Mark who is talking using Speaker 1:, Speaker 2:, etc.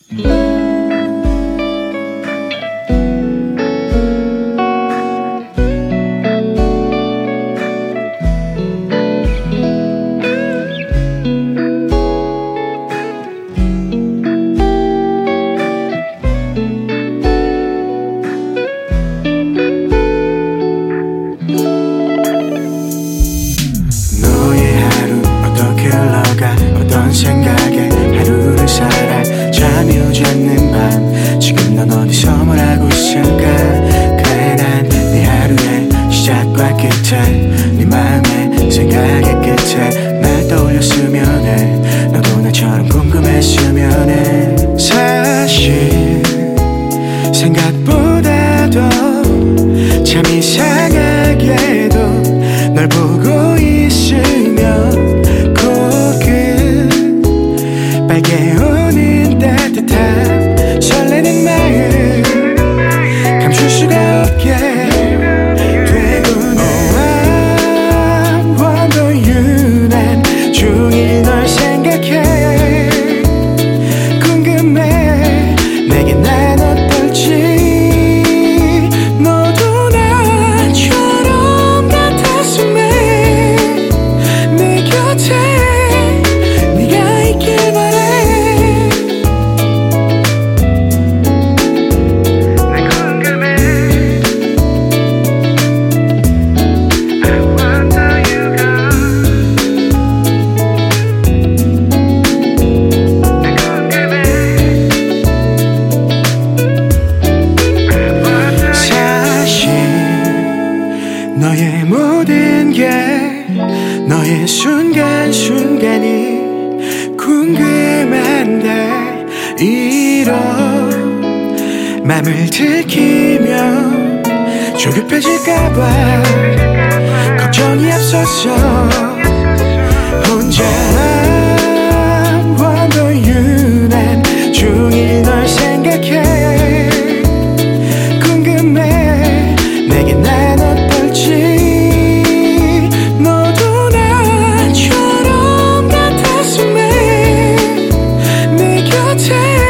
Speaker 1: 어떤 생각에 하루를 살아 잠이 오지 않는 밤 지금 넌 어디서 뭘 하고 있을까. 그래 난 네 하루의 시작과 끝에 네 마음의 생각의 끝에 날 떠올렸으면 해. 너도 나처럼 궁금했으면 해. 사실 생각보다도 참 이상하게도 널 보고 있으면 빨개 오는 따뜻함 설레는 마음 감출 수가 없게 되곤 해. I wonder you 난 종일 널 생각해. 궁금해 내게 난 어떨지. 너도 나처럼 같았으면 내 곁에 너의 모든 게 너의 순간순간이 궁금한데 이런 맘을 들키면 조급해질까봐 걱정이 앞서서 혼자 wonder you 난 종일 널 생각해. 궁금해 내게 난 너도 나처럼 같았으면 내 곁에